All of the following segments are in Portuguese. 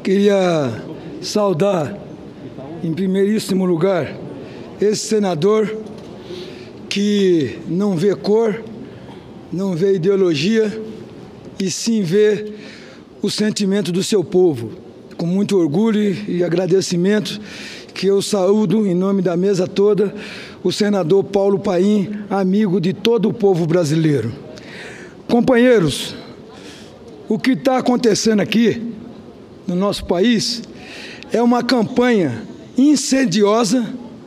Queria saudar, em primeiríssimo lugar, esse senador que não vê cor, não vê ideologia, e sim vê o sentimento do seu povo. Com muito orgulho e agradecimento, que eu saúdo, em nome da mesa toda, o senador Paulo Paim, amigo de todo o povo brasileiro. Companheiros, o que está acontecendo aqui no nosso país é uma campanha insidiosa,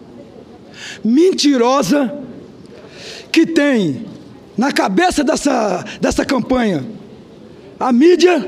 mentirosa, que tem na cabeça dessa campanha a mídia,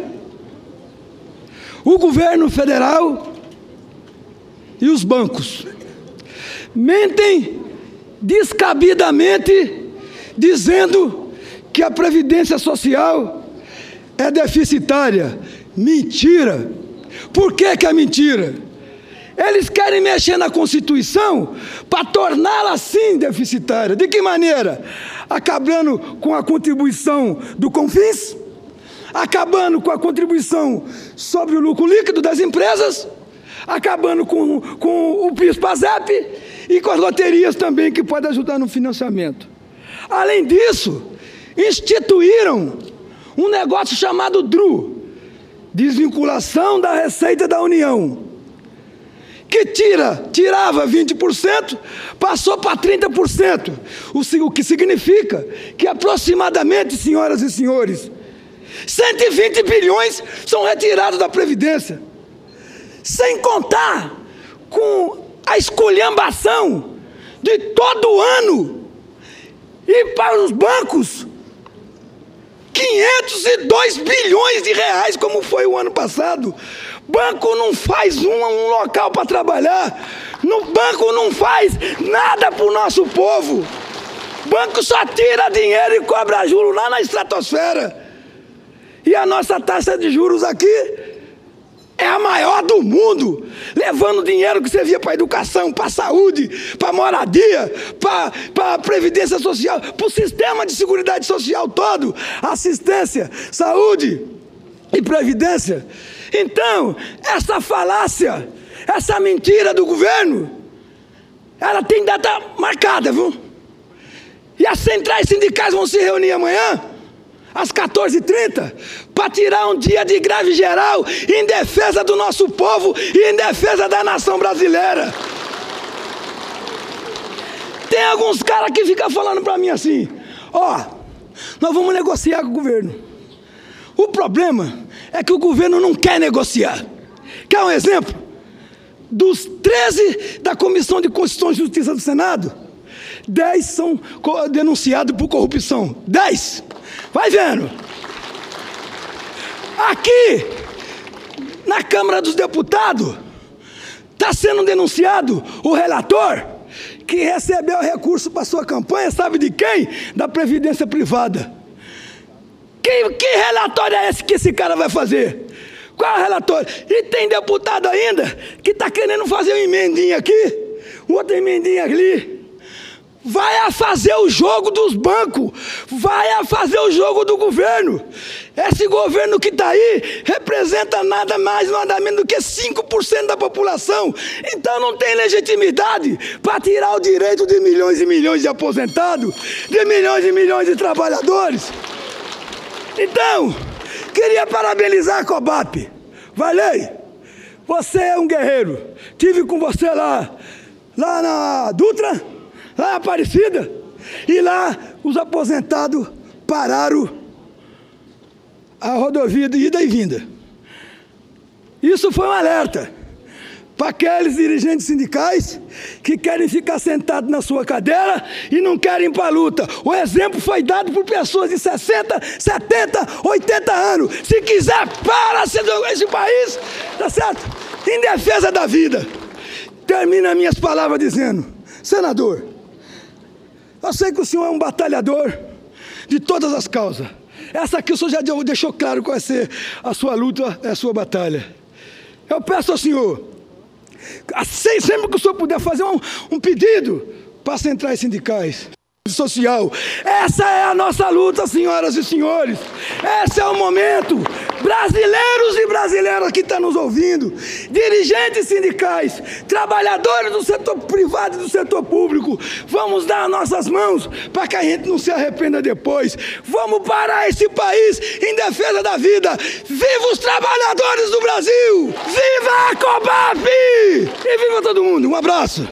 o governo federal e os bancos. Mentem descabidamente, dizendo que a Previdência Social é deficitária. Mentira! Por que é mentira? Eles querem mexer na Constituição para torná-la assim deficitária. De que maneira? Acabando com a contribuição do CONFINS, acabando com a contribuição sobre o lucro líquido das empresas, acabando com o PIS/PASEP e com as loterias também, que podem ajudar no financiamento. Além disso, instituíram um negócio chamado DRU, Desvinculação da Receita da União, que tirava 20%, passou para 30%, o que significa que aproximadamente, senhoras e senhores, 120 bilhões são retirados da Previdência, sem contar com a esculhambação de todo ano, e para os bancos, 502 bilhões de reais, como foi o ano passado. Banco não faz um local para trabalhar, no banco não faz nada para o nosso povo, banco só tira dinheiro e cobra juros lá na estratosfera, e a nossa taxa de juros aqui é a maior do mundo, levando dinheiro que servia para a educação, para a saúde, para a moradia, para a Previdência Social, para o sistema de seguridade social todo, assistência, saúde e previdência. Então, essa falácia, essa mentira do governo, ela tem data marcada, viu? E as centrais sindicais vão se reunir amanhã, às 14h30, para tirar um dia de greve geral em defesa do nosso povo e em defesa da nação brasileira. Tem alguns caras que ficam falando para mim assim: ó, nós vamos negociar com o governo. O problema é que o governo não quer negociar. Quer um exemplo? Dos 13 da Comissão de Constituição e Justiça do Senado, 10 são denunciados por corrupção. 10! Vai vendo. Aqui, na Câmara dos Deputados, está sendo denunciado o relator que recebeu recurso para sua campanha, sabe de quem? Da Previdência Privada. Que relatório é esse que esse cara vai fazer? Qual é o relatório? E tem deputado ainda que está querendo fazer uma emendinha aqui, outra emendinha ali. Vai a fazer o jogo dos bancos, vai a fazer o jogo do governo. Esse governo que está aí representa nada mais, nada menos do que 5% da população. Então não tem legitimidade para tirar o direito de milhões e milhões de aposentados, de milhões e milhões de trabalhadores. Então, queria parabenizar a Cobap. Valei, você é um guerreiro. Tive com você lá na Dutra, lá na Aparecida, e lá os aposentados pararam a rodovia de ida e vinda. Isso foi um alerta para aqueles dirigentes sindicais que querem ficar sentados na sua cadeira e não querem ir para a luta. O exemplo foi dado por pessoas de 60, 70, 80 anos. Se quiser, para esse país, tá certo? Em defesa da vida. Termino minhas palavras dizendo: senador, eu sei que o senhor é um batalhador de todas as causas. Essa aqui o senhor já deixou claro qual vai ser a sua luta, a sua batalha. Eu peço ao senhor, assim, sempre que o senhor puder fazer um pedido para as centrais sindicais, social. Essa é a nossa luta, senhoras e senhores. Esse é o momento brasileiros e brasileiras que estão nos ouvindo, dirigentes sindicais, trabalhadores do setor privado e do setor público, vamos dar as nossas mãos para que a gente não se arrependa depois. Vamos parar esse país em defesa da vida. Viva os trabalhadores do Brasil! Viva a Cobap! E viva todo mundo! Um abraço!